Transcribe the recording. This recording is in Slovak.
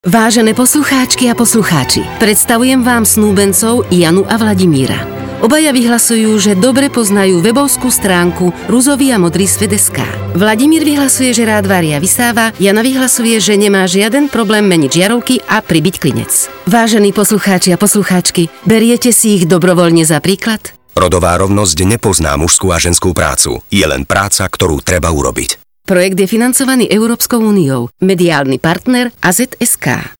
Vážené poslucháčky a poslucháči, predstavujem vám snúbencov Janu a Vladimíra. Obaja vyhlasujú, že dobre poznajú webovskú stránku Ruzový a modrý svet.sk. Vladimír vyhlasuje, že rád varia vysáva, Jana vyhlasuje, že nemá žiaden problém meniť žiarovky a pribiť klinec. Vážení poslucháči a poslucháčky, beriete si ich dobrovoľne za príklad? Rodová rovnosť nepozná mužskú a ženskú prácu. Je len práca, ktorú treba urobiť. Projekt je financovaný Európskou úniou. Mediálny partner AZ.sk.